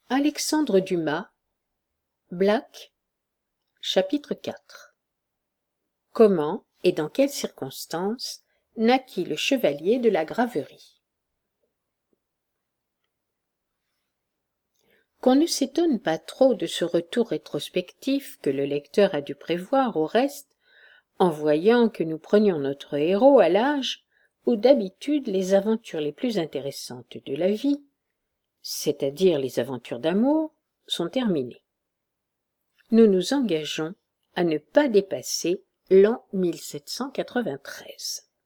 Alexandre Dumas, Black, chapitre 4. Comment et dans quelles circonstances naquit le chevalier de la Graverie? Qu'on ne s'étonne pas trop de ce retour rétrospectif que le lecteur a dû prévoir au reste, en voyant que nous prenions notre héros à l'âge où d'habitude les aventures les plus intéressantes de la vie, c'est-à-dire les aventures d'amour, sont terminées. Nous nous engageons à ne pas dépasser l'an 1793.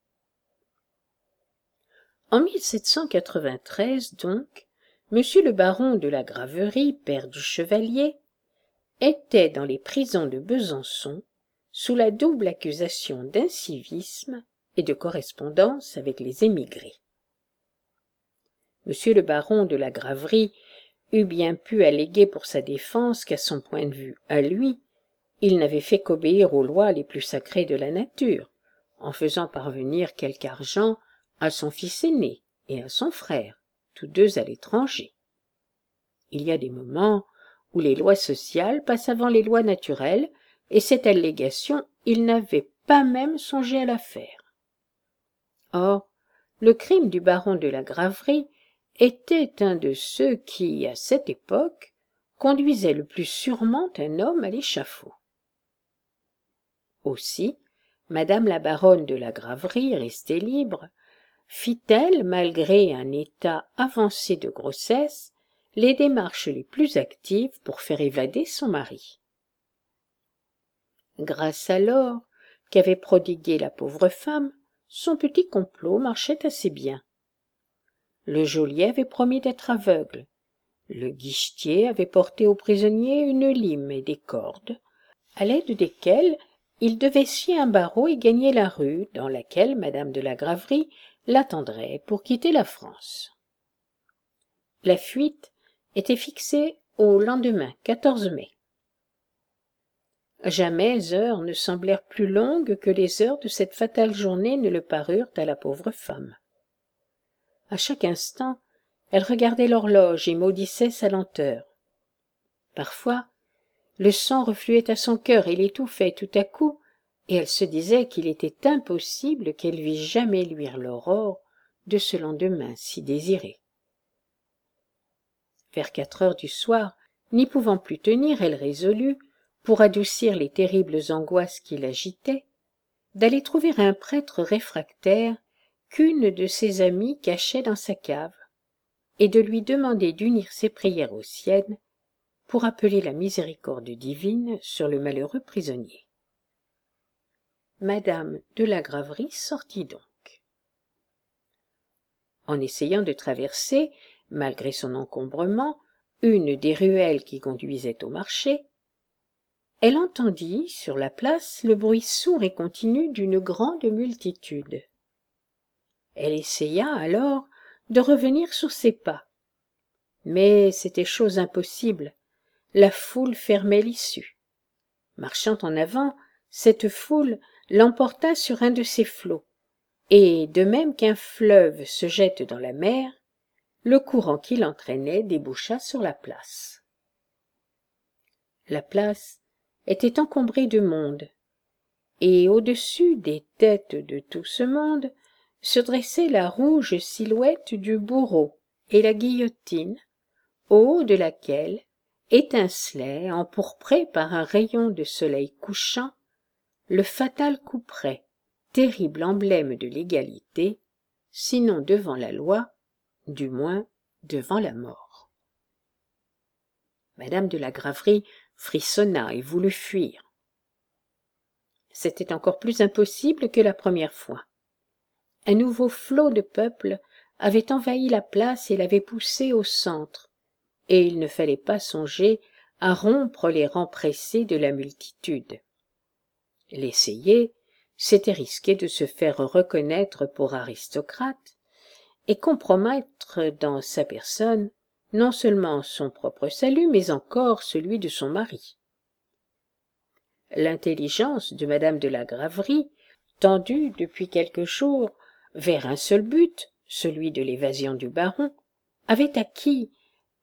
En 1793, donc, monsieur le baron de la Graverie, père du chevalier, était dans les prisons de Besançon sous la double accusation d'incivisme et de correspondance avec les émigrés. Monsieur le baron de la Graverie eût bien pu alléguer pour sa défense qu'à son point de vue à lui, il n'avait fait qu'obéir aux lois les plus sacrées de la nature, en faisant parvenir quelque argent à son fils aîné et à son frère, tous deux à l'étranger. Il y a des moments où les lois sociales passent avant les lois naturelles, et cette allégation, il n'avait pas même songé à la faire. Or, le crime du baron de la Graverie était un de ceux qui, à cette époque, conduisaient le plus sûrement un homme à l'échafaud. Aussi, madame la baronne de la Graverie, restée libre, fit-elle, malgré un état avancé de grossesse, les démarches les plus actives pour faire évader son mari. Grâce à l'or qu'avait prodigué la pauvre femme, son petit complot marchait assez bien. Le geôlier avait promis d'être aveugle, le guichetier avait porté au prisonnier une lime et des cordes, à l'aide desquelles il devait scier un barreau et gagner la rue dans laquelle madame de la Graverie l'attendrait pour quitter la France. La fuite était fixée au lendemain, 14 mai. Jamais heures ne semblèrent plus longues que les heures de cette fatale journée ne le parurent à la pauvre femme. À chaque instant, elle regardait l'horloge et maudissait sa lenteur. Parfois, le sang refluait à son cœur et l'étouffait tout à coup, et elle se disait qu'il était impossible qu'elle vît jamais luire l'aurore de ce lendemain si désiré. Vers 4 heures du soir, n'y pouvant plus tenir, elle résolut, pour adoucir les terribles angoisses qui l'agitaient, d'aller trouver un prêtre réfractaire qu'une de ses amies cachait dans sa cave, et de lui demander d'unir ses prières aux siennes pour appeler la miséricorde divine sur le malheureux prisonnier. Madame de la Graverie sortit donc. En essayant de traverser, malgré son encombrement, une des ruelles qui conduisaient au marché, elle entendit, sur la place, le bruit sourd et continu d'une grande multitude. Elle essaya, alors, de revenir sur ses pas. Mais c'était chose impossible, la foule fermait l'issue. Marchant en avant, cette foule l'emporta sur un de ses flots, et, de même qu'un fleuve se jette dans la mer, le courant qui l'entraînait déboucha sur la place. La place était encombrée de monde, et au-dessus des têtes de tout ce monde se dressait la rouge silhouette du bourreau et la guillotine, au haut de laquelle étincelait, empourpré par un rayon de soleil couchant, le fatal couperet, terrible emblème de l'égalité, sinon devant la loi, du moins devant la mort. Madame de la Graverie frissonna et voulut fuir. C'était encore plus impossible que la première fois. Un nouveau flot de peuple avait envahi la place et l'avait poussée au centre, et il ne fallait pas songer à rompre les rangs pressés de la multitude. L'essayer, c'était risquer de se faire reconnaître pour aristocrate et compromettre dans sa personne non seulement son propre salut, mais encore celui de son mari. L'intelligence de madame de la Graverie, tendue depuis quelques jours vers un seul but, celui de l'évasion du baron, avait acquis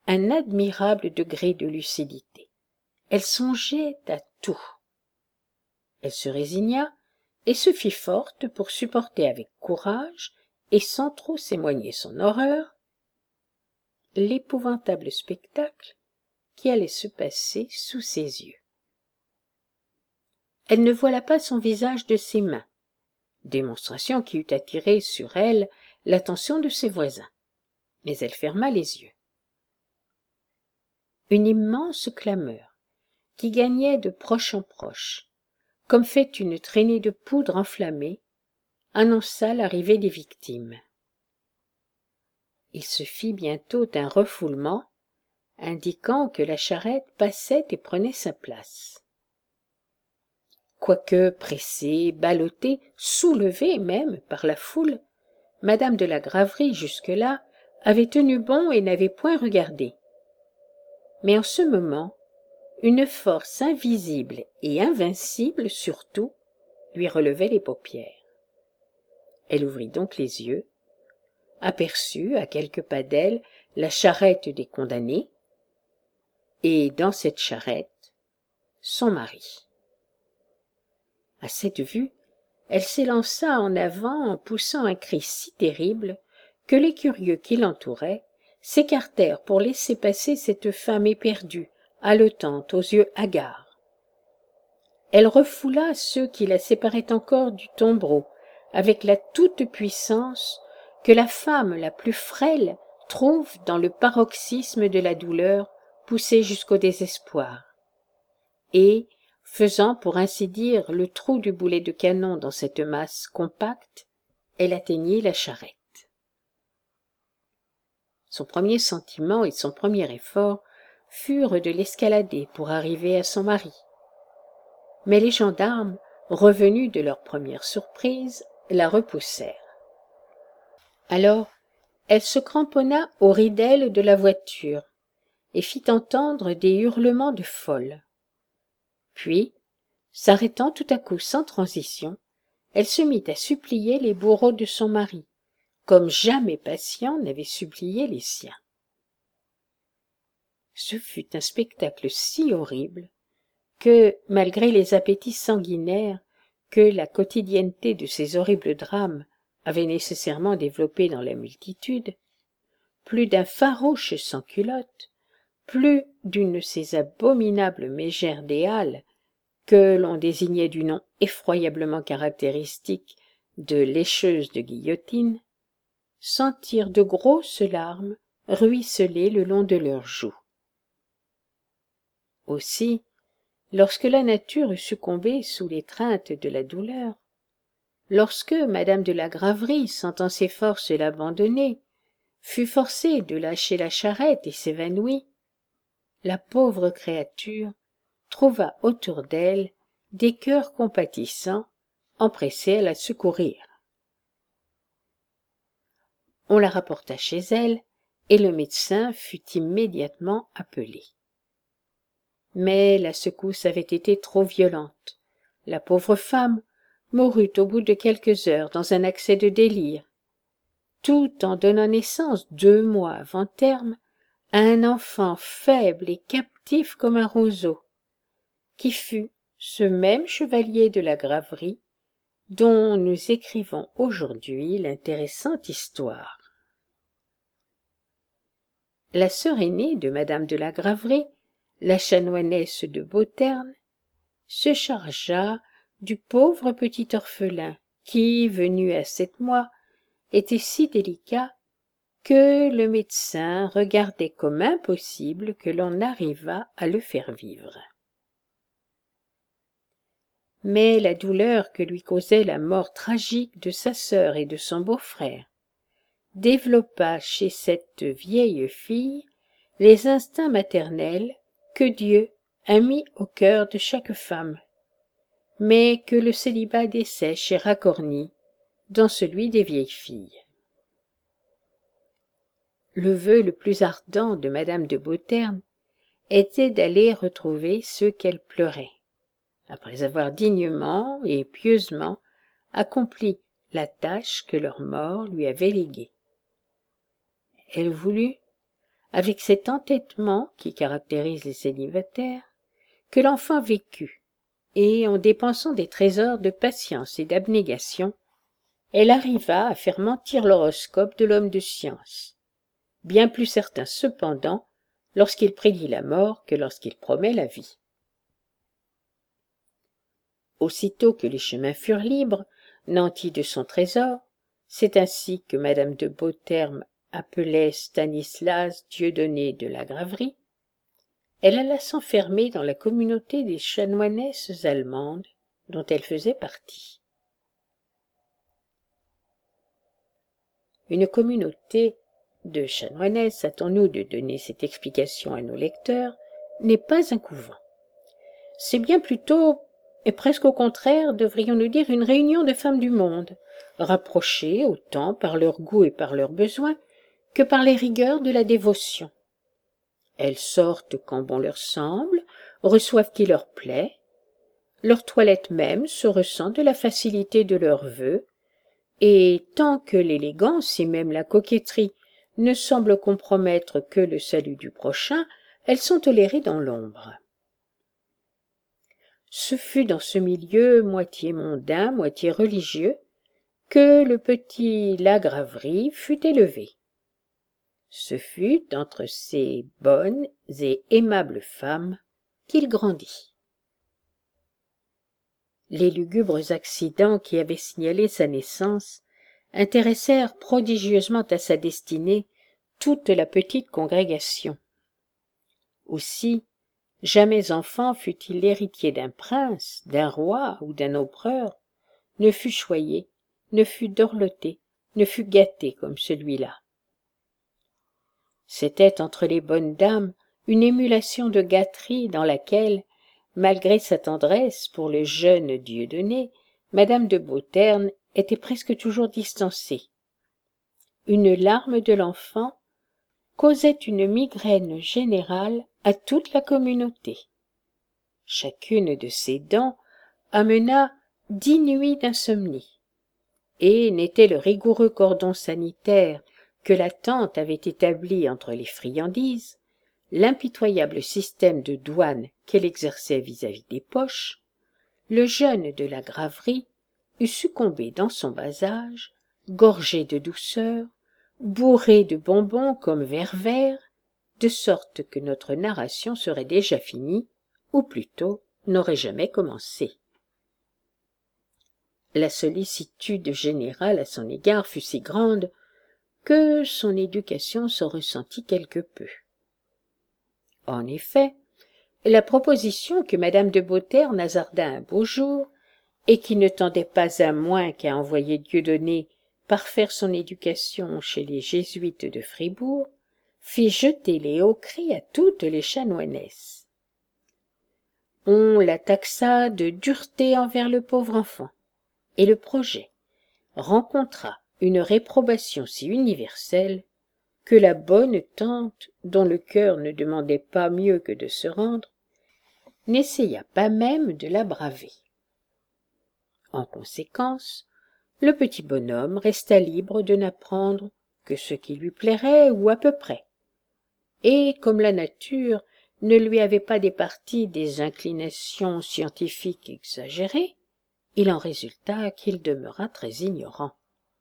un admirable degré de lucidité. Elle songeait à tout. Elle se résigna et se fit forte pour supporter avec courage et sans trop s'éloigner son horreur l'épouvantable spectacle qui allait se passer sous ses yeux. Elle ne voila pas son visage de ses mains, démonstration qui eût attiré sur elle l'attention de ses voisins, mais elle ferma les yeux. Une immense clameur, qui gagnait de proche en proche, comme fait une traînée de poudre enflammée, annonça l'arrivée des victimes. Il se fit bientôt un refoulement, indiquant que la charrette passait et prenait sa place. Quoique pressée, ballottée, soulevée même par la foule, madame de la Graverie, jusque-là, avait tenu bon et n'avait point regardé. Mais en ce moment, une force invisible et invincible surtout lui relevait les paupières. Elle ouvrit donc les yeux, aperçut à quelques pas d'elle la charrette des condamnés, et dans cette charrette, son mari. À cette vue, elle s'élança en avant en poussant un cri si terrible que les curieux qui l'entouraient s'écartèrent pour laisser passer cette femme éperdue, haletante, aux yeux hagards. Elle refoula ceux qui la séparaient encore du tombereau, avec la toute-puissance que la femme la plus frêle trouve dans le paroxysme de la douleur poussée jusqu'au désespoir. Et, faisant pour ainsi dire le trou du boulet de canon dans cette masse compacte, elle atteignit la charrette. Son premier sentiment et son premier effort furent de l'escalader pour arriver à son mari. Mais les gendarmes, revenus de leur première surprise, la repoussèrent. Alors, elle se cramponna aux ridelles de la voiture et fit entendre des hurlements de folle. Puis, s'arrêtant tout à coup sans transition, elle se mit à supplier les bourreaux de son mari, comme jamais patient n'avait supplié les siens. Ce fut un spectacle si horrible que, malgré les appétits sanguinaires que la quotidienneté de ces horribles drames avait nécessairement développés dans la multitude, plus d'un farouche sans-culotte, plus d'une de ces abominables mégères des Halles que l'on désignait du nom effroyablement caractéristique de lécheuses de guillotine, sentirent de grosses larmes ruisseler le long de leurs joues. Aussi, lorsque la nature eut succombé sous l'étreinte de la douleur, lorsque madame de la Graverie, sentant ses forces l'abandonner, fut forcée de lâcher la charrette et s'évanouit, la pauvre créature trouva autour d'elle des cœurs compatissants, empressés à la secourir. On la rapporta chez elle, et le médecin fut immédiatement appelé. Mais la secousse avait été trop violente. La pauvre femme mourut au bout de quelques heures dans un accès de délire, tout en donnant naissance 2 mois avant terme à un enfant faible et captif comme un roseau, qui fut ce même chevalier de la Graverie dont nous écrivons aujourd'hui l'intéressante histoire. La sœur aînée de madame de la Graverie, la chanoinesse de Beauterne, se chargea du pauvre petit orphelin qui, venu à 7 mois, était si délicat que le médecin regardait comme impossible que l'on arrivât à le faire vivre. Mais la douleur que lui causait la mort tragique de sa sœur et de son beau-frère développa chez cette vieille fille les instincts maternels que Dieu a mis au cœur de chaque femme, mais que le célibat dessèche et racornit dans celui des vieilles filles. Le vœu le plus ardent de madame de Beauterne était d'aller retrouver ceux qu'elle pleurait, après avoir dignement et pieusement accompli la tâche que leur mort lui avait léguée. Elle voulut, avec cet entêtement qui caractérise les célibataires, que l'enfant vécut, et en dépensant des trésors de patience et d'abnégation, elle arriva à faire mentir l'horoscope de l'homme de science, bien plus certain cependant lorsqu'il prédit la mort que lorsqu'il promet la vie. Aussitôt que les chemins furent libres, nantis de son trésor, c'est ainsi que madame de Beauterme appelait Stanislas Dieudonné de la Graverie, elle alla s'enfermer dans la communauté des chanoinesses allemandes dont elle faisait partie. Une communauté de chanoinesses, hâtons-nous de donner cette explication à nos lecteurs, n'est pas un couvent. C'est bien plutôt, et presque au contraire, devrions-nous dire, une réunion de femmes du monde, rapprochées autant par leurs goûts et par leurs besoins que par les rigueurs de la dévotion. Elles sortent quand bon leur semble, reçoivent qui leur plaît, leur toilette même se ressent de la facilité de leurs vœux, et tant que l'élégance et même la coquetterie ne semblent compromettre que le salut du prochain, elles sont tolérées dans l'ombre. Ce fut dans ce milieu moitié mondain, moitié religieux, que le petit La Graverie fut élevé. Ce fut entre ces bonnes et aimables femmes qu'il grandit. Les lugubres accidents qui avaient signalé sa naissance intéressèrent prodigieusement à sa destinée toute la petite congrégation. Aussi, jamais enfant, fût-il l'héritier d'un prince, d'un roi ou d'un empereur, ne fut choyé, ne fut dorloté, ne fut gâté comme celui-là. C'était entre les bonnes dames une émulation de gâterie dans laquelle, malgré sa tendresse pour le jeune Dieudonné, madame de Beauterme était presque toujours distancée. Une larme de l'enfant causait une migraine générale à toute la communauté. Chacune de ces dents amena 10 nuits d'insomnie, et n'était le rigoureux cordon sanitaire que la tante avait établi entre les friandises, l'impitoyable système de douane qu'elle exerçait vis-à-vis des poches, le jeune de la Graverie eût succombé dans son bas âge, gorgé de douceur, bourré de bonbons comme verre, de sorte que notre narration serait déjà finie, ou plutôt n'aurait jamais commencé. La sollicitude générale à son égard fut si grande que son éducation s'en ressentit quelque peu. En effet, la proposition que madame de Beauterme hasarda un beau jour, et qui ne tendait pas à moins qu'à envoyer Dieudonné parfaire son éducation chez les jésuites de Fribourg, fit jeter les hauts cris à toutes les chanoinesses. On la taxa de dureté envers le pauvre enfant, et le projet rencontra une réprobation si universelle que la bonne tante, dont le cœur ne demandait pas mieux que de se rendre, n'essaya pas même de la braver. En conséquence, le petit bonhomme resta libre de n'apprendre que ce qui lui plairait ou à peu près, et comme la nature ne lui avait pas départi des inclinations scientifiques exagérées, il en résulta qu'il demeura très ignorant.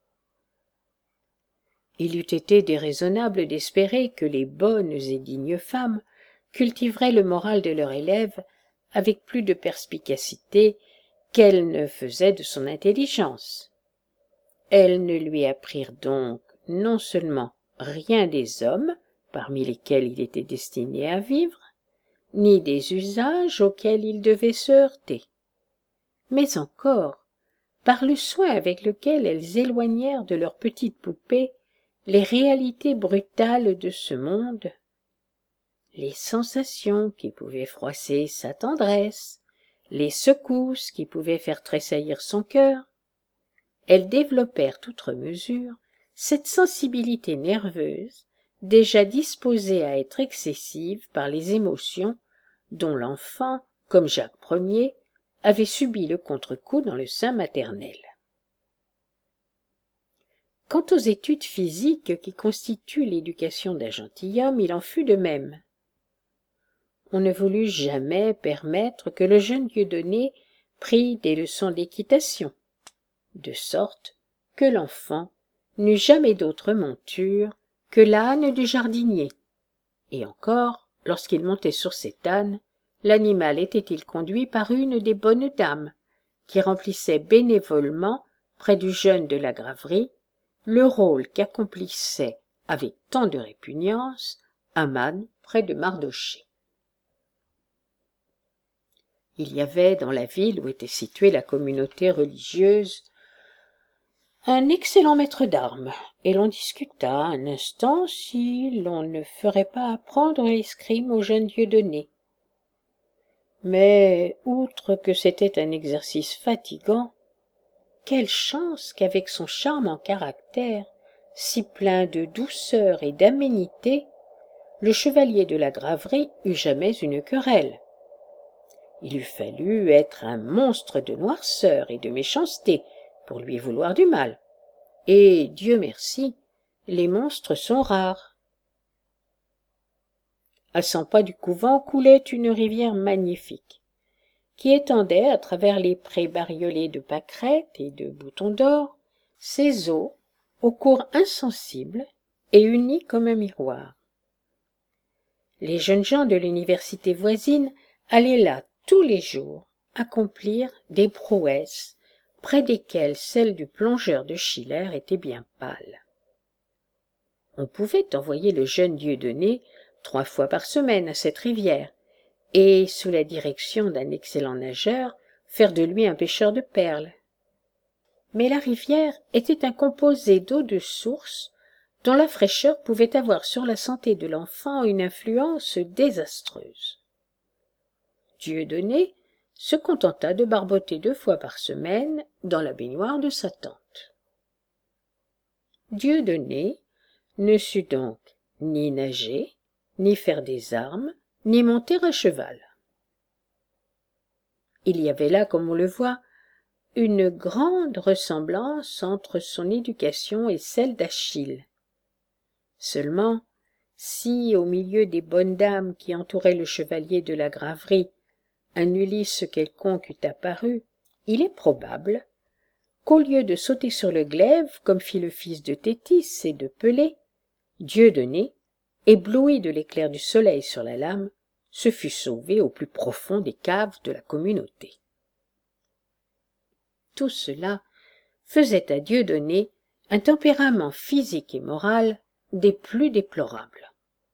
Il eût été déraisonnable d'espérer que les bonnes et dignes femmes cultiveraient le moral de leur élève avec plus de perspicacité qu'elles ne faisaient de son intelligence. Elles ne lui apprirent donc non seulement rien des hommes parmi lesquels il était destiné à vivre, ni des usages auxquels il devait se heurter, mais encore, par le soin avec lequel elles éloignèrent de leurs petites poupées les réalités brutales de ce monde, les sensations qui pouvaient froisser sa tendresse, les secousses qui pouvaient faire tressaillir son cœur, elles développèrent outre mesure cette sensibilité nerveuse déjà disposée à être excessive par les émotions dont l'enfant, comme Jacques Ier, avait subi le contre-coup dans le sein maternel. Quant aux études physiques qui constituent l'éducation d'un gentilhomme, il en fut de même. On ne voulut jamais permettre que le jeune Dieudonné prît des leçons d'équitation, de sorte que l'enfant n'eut jamais d'autre monture que l'âne du jardinier, et encore, lorsqu'il montait sur cet âne, l'animal était-il conduit par une des bonnes dames, qui remplissait bénévolement, près du jeune de la Graverie, le rôle qu'accomplissait avec tant de répugnance Aman près de Mardochée. Il y avait dans la ville où était située la communauté religieuse un excellent maître d'armes, et l'on discuta un instant si l'on ne ferait pas apprendre l'escrime au jeune Dieudonné. Mais, outre que c'était un exercice fatigant, quelle chance qu'avec son charmant caractère, si plein de douceur et d'aménité, le chevalier de la Graverie eut jamais une querelle. Il eût fallu être un monstre de noirceur et de méchanceté pour lui vouloir du mal. Et, Dieu merci, les monstres sont rares. À 100 pas du couvent coulait une rivière magnifique, qui étendait à travers les prés bariolés de pâquerettes et de boutons d'or ses eaux au cours insensible et uni comme un miroir. Les jeunes gens de l'université voisine allaient là tous les jours accomplir des prouesses près desquelles celle du plongeur de Schiller était bien pâle. On pouvait envoyer le jeune Dieudonné 3 fois par semaine à cette rivière, et, sous la direction d'un excellent nageur, faire de lui un pêcheur de perles. Mais la rivière était un composé d'eau de source dont la fraîcheur pouvait avoir sur la santé de l'enfant une influence désastreuse. Dieudonné se contenta de barboter 2 fois par semaine dans la baignoire de sa tante. Dieudonné ne sut donc ni nager, ni faire des armes, ni monter à cheval. Il y avait là, comme on le voit, une grande ressemblance entre son éducation et celle d'Achille. Seulement, si, au milieu des bonnes dames qui entouraient le chevalier de la Graverie, un Ulysse quelconque eût apparu, il est probable qu'au lieu de sauter sur le glaive, comme fit le fils de Thétis et de Pelée, Dieudonné, ébloui de l'éclair du soleil sur la lame, se fût sauvé au plus profond des caves de la communauté. Tout cela faisait à Dieudonné un tempérament physique et moral des plus déplorables.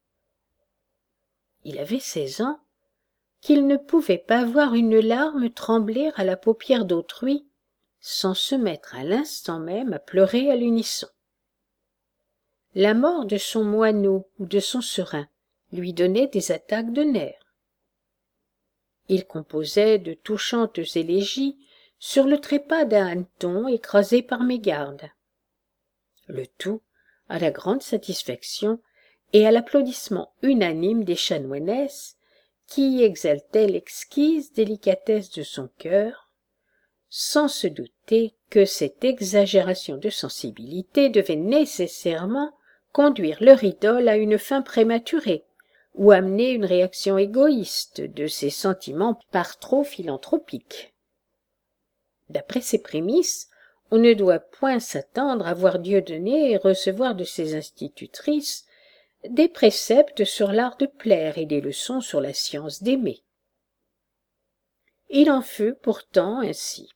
Il avait 16 ans, qu'il ne pouvait pas voir une larme trembler à la paupière d'autrui sans se mettre à l'instant même à pleurer à l'unisson. La mort de son moineau ou de son serin lui donnait des attaques de nerfs. Il composait de touchantes élégies sur le trépas d'un hanneton écrasé par mégarde. Le tout à la grande satisfaction et à l'applaudissement unanime des chanoinesses qui exaltaient l'exquise délicatesse de son cœur, sans se douter que cette exagération de sensibilité devait nécessairement conduire leur idole à une fin prématurée ou amener une réaction égoïste de ses sentiments par trop philanthropiques. D'après ces prémices, on ne doit point s'attendre à voir Dieudonné recevoir de ses institutrices des préceptes sur l'art de plaire et des leçons sur la science d'aimer. Il en fut pourtant ainsi.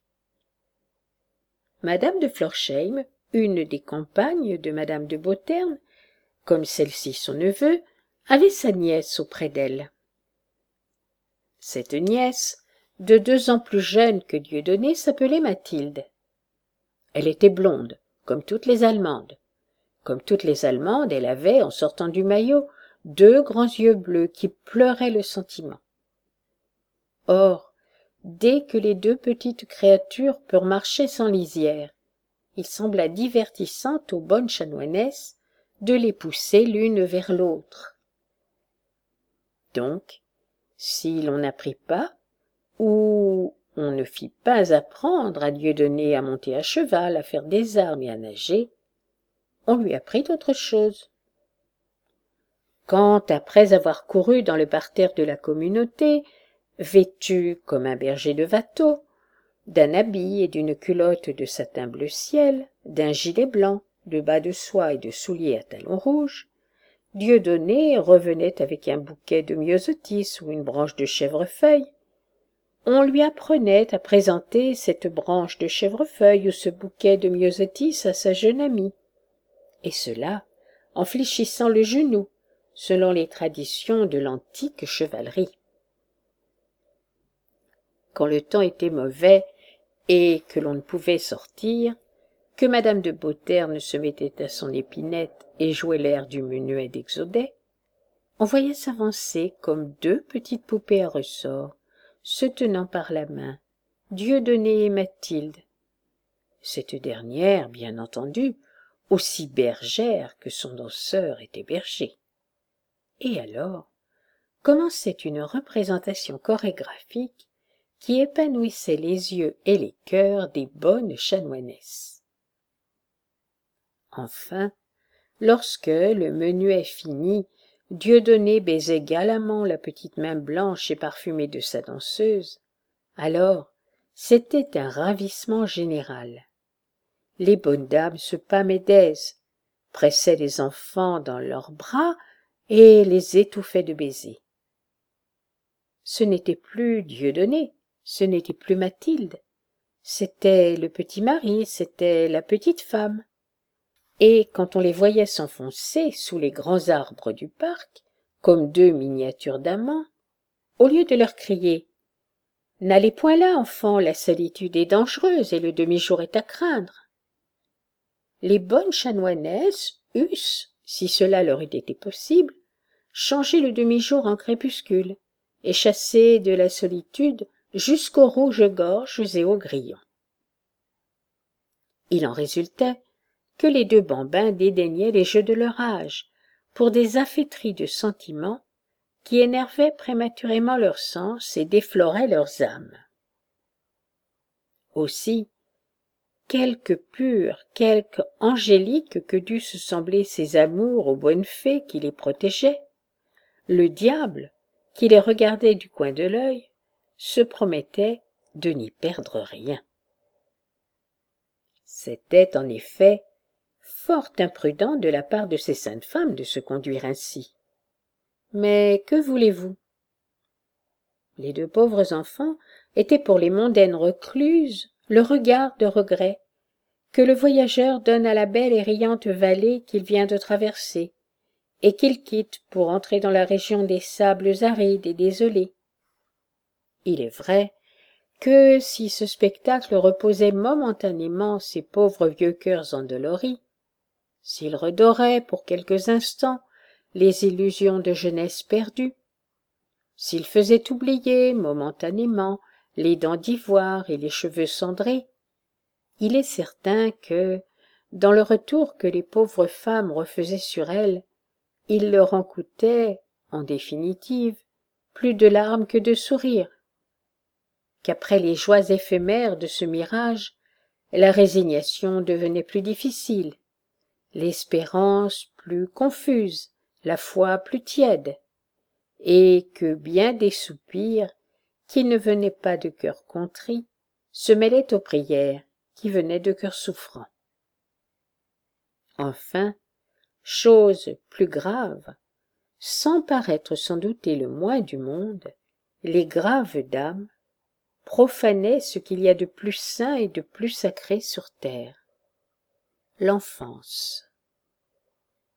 Madame de Florsheim, une des compagnes de Madame de Beauterne, comme celle-ci son neveu, avait sa nièce auprès d'elle. Cette nièce, de 2 ans plus jeune que Dieudonné, s'appelait Mathilde. Elle était blonde, comme toutes les Allemandes. Comme toutes les Allemandes, elle avait, en sortant du maillot, 2 grands yeux bleus qui pleuraient le sentiment. Or, dès que les 2 petites créatures purent marcher sans lisière, il sembla divertissant aux bonnes chanoinesses de les pousser l'une vers l'autre. Donc, si l'on n'apprit pas, ou on ne fit pas apprendre à Dieudonné à monter à cheval, à faire des armes et à nager, on lui apprit autre chose. Quand, après avoir couru dans le parterre de la communauté, vêtu comme un berger de Watteau, d'un habit et d'une culotte de satin bleu ciel, d'un gilet blanc, de bas de soie et de souliers à talons rouges, Dieudonné revenait avec un bouquet de myosotis ou une branche de chèvrefeuille. On lui apprenait à présenter cette branche de chèvrefeuille ou ce bouquet de myosotis à sa jeune amie, et cela en fléchissant le genou, selon les traditions de l'antique chevalerie. Quand le temps était mauvais et que l'on ne pouvait sortir, que madame de Beauterre se mettait à son épinette et jouait l'air du menuet d'Exodet, on voyait s'avancer comme deux petites poupées à ressort, se tenant par la main, Dieudonné et Mathilde. Cette dernière, bien entendu, aussi bergère que son danseur était berger. Et alors commençait une représentation chorégraphique qui épanouissait les yeux et les cœurs des bonnes chanoinesses. Enfin, lorsque, le menuet fini, Dieudonné baisait galamment la petite main blanche et parfumée de sa danseuse, alors c'était un ravissement général. Les bonnes dames se pâmaient d'aise, pressaient les enfants dans leurs bras et les étouffaient de baisers. Ce n'était plus Dieudonné, ce n'était plus Mathilde, c'était le petit mari, c'était la petite femme. Et quand on les voyait s'enfoncer sous les grands arbres du parc, comme deux miniatures d'amants, au lieu de leur crier « N'allez point là, enfants, la solitude est dangereuse et le demi-jour est à craindre », les bonnes chanoinesses eussent, si cela leur eût été possible, changé le demi-jour en crépuscule et chassé de la solitude jusqu'aux rouges-gorges et aux grillons. Il en résultait que les deux bambins dédaignaient les jeux de leur âge pour des affaîtries de sentiments qui énervaient prématurément leurs sens et défloraient leurs âmes. Aussi, quelque purs, quelque angéliques que dussent sembler ces amours aux bonnes fées qui les protégeaient, le diable, qui les regardait du coin de l'œil, se promettait de n'y perdre rien. C'était, en effet, fort imprudent de la part de ces saintes femmes de se conduire ainsi. Mais que voulez-vous? Les deux pauvres enfants étaient pour les mondaines recluses le regard de regret que le voyageur donne à la belle et riante vallée qu'il vient de traverser, et qu'il quitte pour entrer dans la région des sables arides et désolés. Il est vrai que si ce spectacle reposait momentanément ces pauvres vieux cœurs endoloris, s'il redorait pour quelques instants les illusions de jeunesse perdues, s'il faisait oublier momentanément les dents d'ivoire et les cheveux cendrés, il est certain que, dans le retour que les pauvres femmes refaisaient sur elles, il leur en coûtait, en définitive, plus de larmes que de sourires, qu'après les joies éphémères de ce mirage, la résignation devenait plus difficile, l'espérance plus confuse, la foi plus tiède, et que bien des soupirs, qui ne venaient pas de cœurs contrits, se mêlaient aux prières, qui venaient de cœurs souffrants. Enfin, chose plus grave, sans paraître s'en douter le moins du monde, les graves dames profanaient ce qu'il y a de plus saint et de plus sacré sur terre, l'enfance.